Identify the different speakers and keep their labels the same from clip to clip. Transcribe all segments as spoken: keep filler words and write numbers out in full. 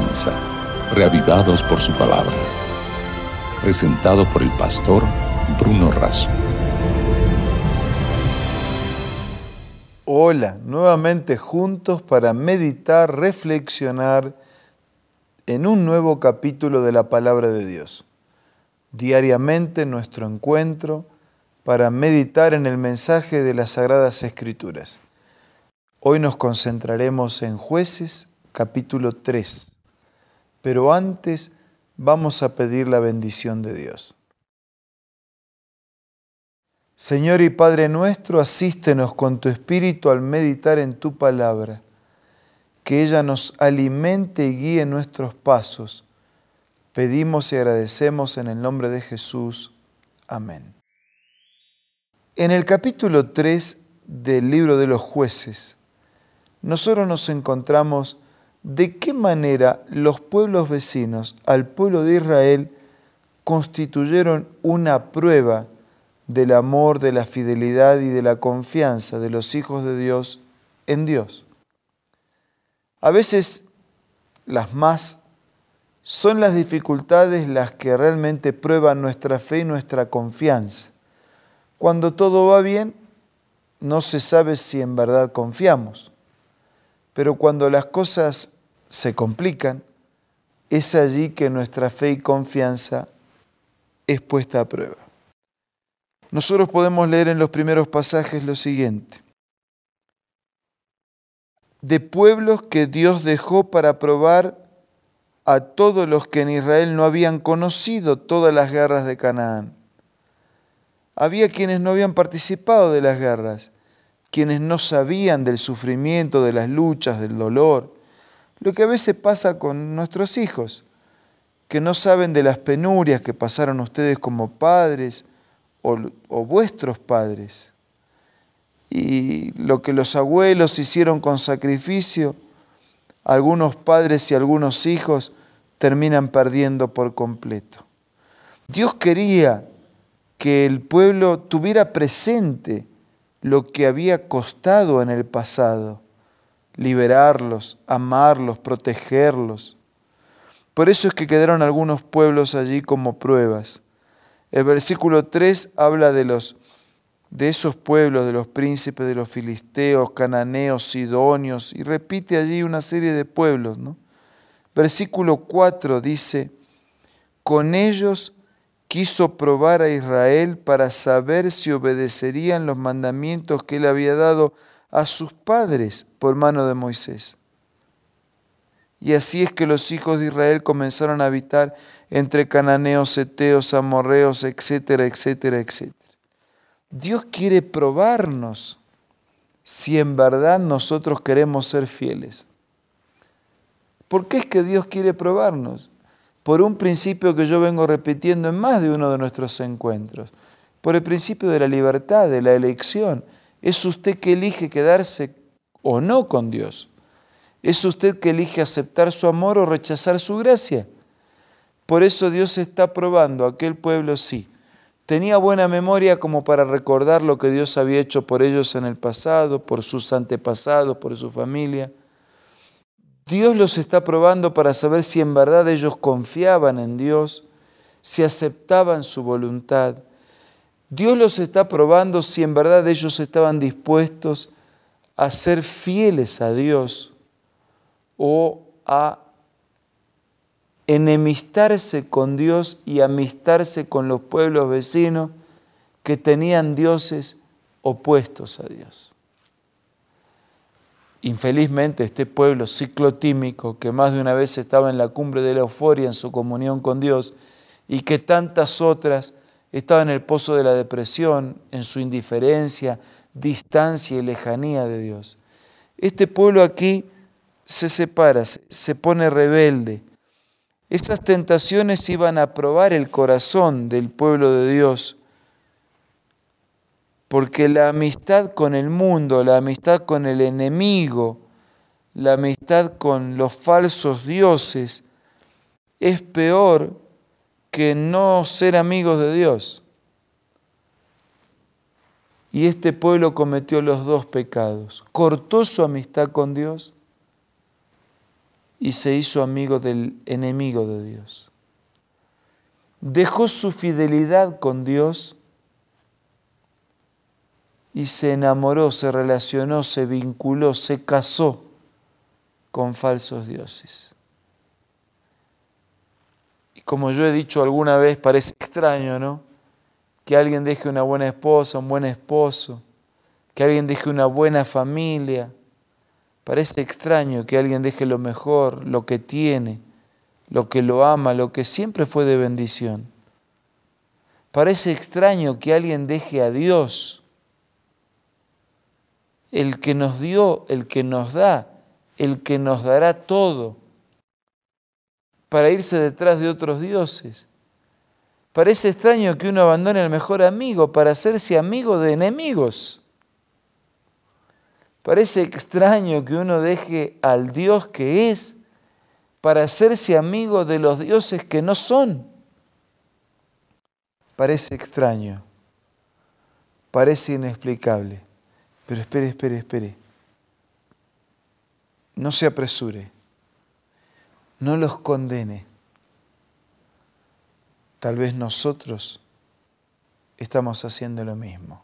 Speaker 1: comienza, reavivados por su palabra. Presentado por el pastor Bruno Razo.
Speaker 2: Hola, nuevamente juntos para meditar, reflexionar en un nuevo capítulo de la Palabra de Dios. Diariamente nuestro encuentro para meditar en el mensaje de las Sagradas Escrituras. Hoy nos concentraremos en Jueces, capítulo tres. Pero antes vamos a pedir la bendición de Dios. Señor y Padre nuestro, asístenos con tu Espíritu al meditar en tu palabra, que ella nos alimente y guíe nuestros pasos. Pedimos y agradecemos en el nombre de Jesús. Amén. En el capítulo tres del libro de los Jueces, nosotros nos encontramos de qué manera los pueblos vecinos al pueblo de Israel constituyeron una prueba del amor, de la fidelidad y de la confianza de los hijos de Dios en Dios. A veces las más son las dificultades las que realmente prueban nuestra fe y nuestra confianza. Cuando todo va bien, no se sabe si en verdad confiamos. Pero cuando las cosas se complican, es allí que nuestra fe y confianza es puesta a prueba. Nosotros podemos leer en los primeros pasajes lo siguiente: de pueblos que Dios dejó para probar a todos los que en Israel no habían conocido todas las guerras de Canaán. Había quienes no habían participado de las guerras, quienes no sabían del sufrimiento, de las luchas, del dolor, lo que a veces pasa con nuestros hijos, que no saben de las penurias que pasaron ustedes como padres o, o vuestros padres, y lo que los abuelos hicieron con sacrificio, algunos padres y algunos hijos terminan perdiendo por completo. Dios quería que el pueblo tuviera presente lo que había costado en el pasado, liberarlos, amarlos, protegerlos. Por eso es que quedaron algunos pueblos allí como pruebas. El versículo tres habla de, los, de esos pueblos, de los príncipes de los filisteos, cananeos, sidonios, y repite allí una serie de pueblos, ¿no? Versículo cuatro dice: con ellos quiso probar a Israel para saber si obedecerían los mandamientos que él había dado a sus padres por mano de Moisés. Y así es que los hijos de Israel comenzaron a habitar entre cananeos, heteos, amorreos, etcétera, etcétera, etcétera. Dios quiere probarnos si en verdad nosotros queremos ser fieles. ¿Por qué es que Dios quiere probarnos? Por un principio que yo vengo repitiendo en más de uno de nuestros encuentros, por el principio de la libertad, de la elección. Es usted que elige quedarse o no con Dios. Es usted que elige aceptar su amor o rechazar su gracia. Por eso Dios está probando a aquel pueblo, sí. Tenía buena memoria como para recordar lo que Dios había hecho por ellos en el pasado, por sus antepasados, por su familia. Dios los está probando para saber si en verdad ellos confiaban en Dios, si aceptaban su voluntad. Dios los está probando si en verdad ellos estaban dispuestos a ser fieles a Dios o a enemistarse con Dios y amistarse con los pueblos vecinos que tenían dioses opuestos a Dios. Infelizmente, este pueblo ciclotímico, que más de una vez estaba en la cumbre de la euforia en su comunión con Dios y que tantas otras estaban en el pozo de la depresión, en su indiferencia, distancia y lejanía de Dios. Este pueblo aquí se separa, se pone rebelde. Esas tentaciones iban a probar el corazón del pueblo de Dios, porque la amistad con el mundo, la amistad con el enemigo, la amistad con los falsos dioses es peor que no ser amigos de Dios. Y este pueblo cometió los dos pecados. Cortó su amistad con Dios y se hizo amigo del enemigo de Dios. Dejó su fidelidad con Dios y se enamoró, se relacionó, se vinculó, se casó con falsos dioses. Y como yo he dicho alguna vez, parece extraño, ¿no? Que alguien deje una buena esposa, un buen esposo, que alguien deje una buena familia. Parece extraño que alguien deje lo mejor, lo que tiene, lo que lo ama, lo que siempre fue de bendición. Parece extraño que alguien deje a Dios, el que nos dio, el que nos da, el que nos dará todo, para irse detrás de otros dioses. Parece extraño que uno abandone al mejor amigo para hacerse amigo de enemigos. Parece extraño que uno deje al Dios que es para hacerse amigo de los dioses que no son. Parece extraño, parece inexplicable, pero espere, espere, espere. No se apresure, no los condene. Tal vez nosotros estamos haciendo lo mismo.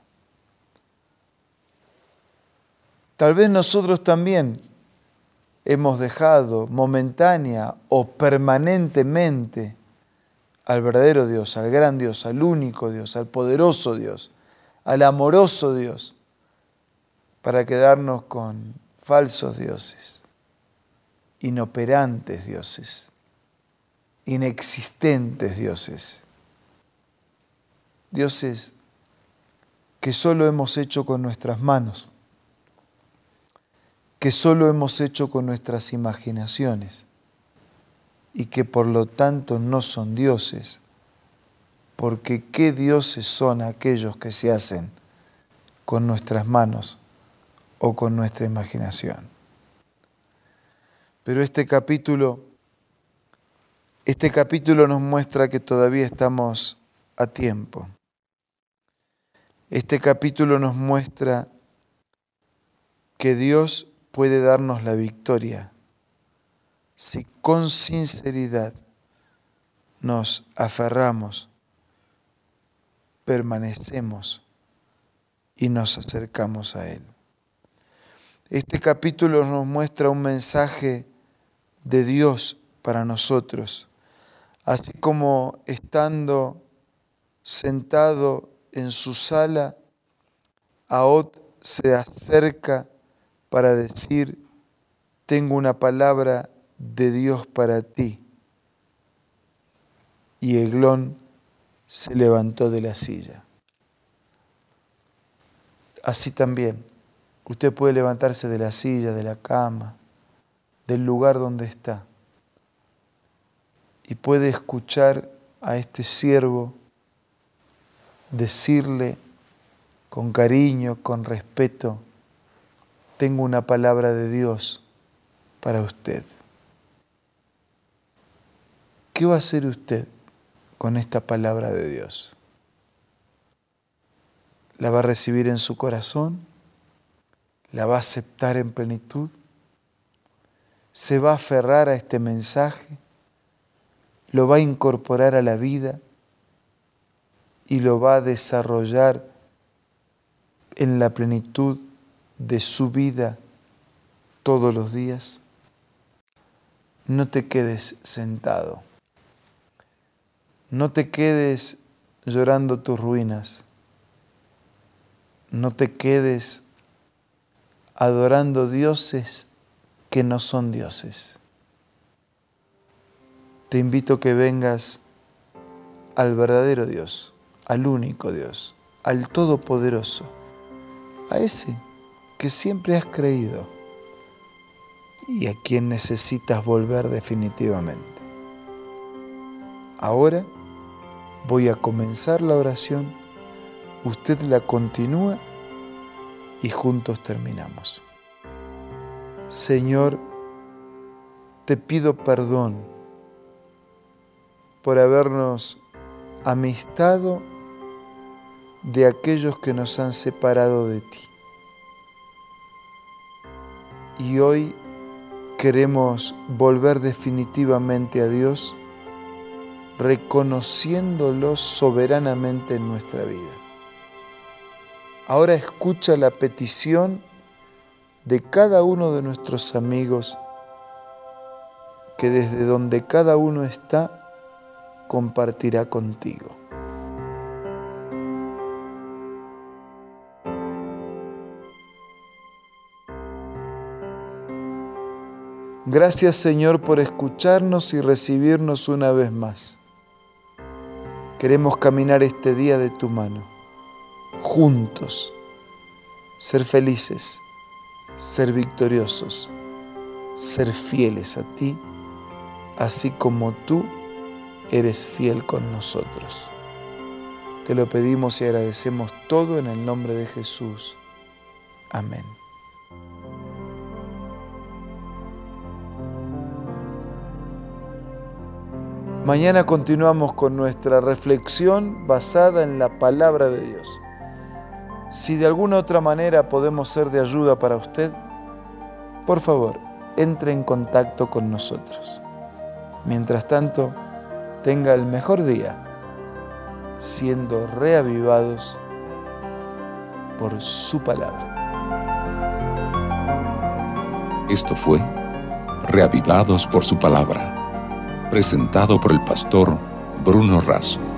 Speaker 2: Tal vez nosotros también hemos dejado momentánea o permanentemente al verdadero Dios, al gran Dios, al único Dios, al poderoso Dios, al amoroso Dios, para quedarnos con falsos dioses, inoperantes dioses, inexistentes dioses, dioses que solo hemos hecho con nuestras manos, que solo hemos hecho con nuestras imaginaciones y que por lo tanto no son dioses, porque ¿qué dioses son aquellos que se hacen con nuestras manos o con nuestra imaginación? Pero este capítulo, este capítulo nos muestra que todavía estamos a tiempo. Este capítulo nos muestra que Dios puede darnos la victoria si con sinceridad nos aferramos, permanecemos y nos acercamos a Él. Este capítulo nos muestra un mensaje de Dios para nosotros, así como estando sentado en su sala, Ahod se acerca para decir: tengo una palabra de Dios para ti. Y Eglón se levantó de la silla. Así también, usted puede levantarse de la silla, de la cama, del lugar donde está, y puede escuchar a este siervo decirle con cariño, con respeto: tengo una palabra de Dios para usted. ¿Qué va a hacer usted con esta palabra de Dios? ¿La va a recibir en su corazón? ¿La va a aceptar en plenitud? ¿Se va a aferrar a este mensaje? ¿Lo va a incorporar a la vida? ¿Y lo va a desarrollar en la plenitud de su vida todos los días? No te quedes sentado. No te quedes llorando tus ruinas. No te quedes adorando dioses que no son dioses. Te invito a que vengas al verdadero Dios, al único Dios, al Todopoderoso, a ese que siempre has creído y a quien necesitas volver definitivamente. Ahora voy a comenzar la oración, usted la continúa y juntos terminamos. Señor, te pido perdón por habernos amistado de aquellos que nos han separado de ti. Y hoy queremos volver definitivamente a Dios, reconociéndolo soberanamente en nuestra vida. Ahora escucha la petición de cada uno de nuestros amigos, que desde donde cada uno está, compartirá contigo. Gracias, Señor, por escucharnos y recibirnos una vez más. Queremos caminar este día de tu mano, juntos, ser felices, ser victoriosos, ser fieles a ti, así como tú eres fiel con nosotros. Te lo pedimos y agradecemos todo en el nombre de Jesús. Amén. Mañana continuamos con nuestra reflexión basada en la palabra de Dios. Si de alguna otra manera podemos ser de ayuda para usted, por favor, entre en contacto con nosotros. Mientras tanto, tenga el mejor día, siendo reavivados por su palabra.
Speaker 1: Esto fue Reavivados por su palabra, presentado por el pastor Bruno Razo.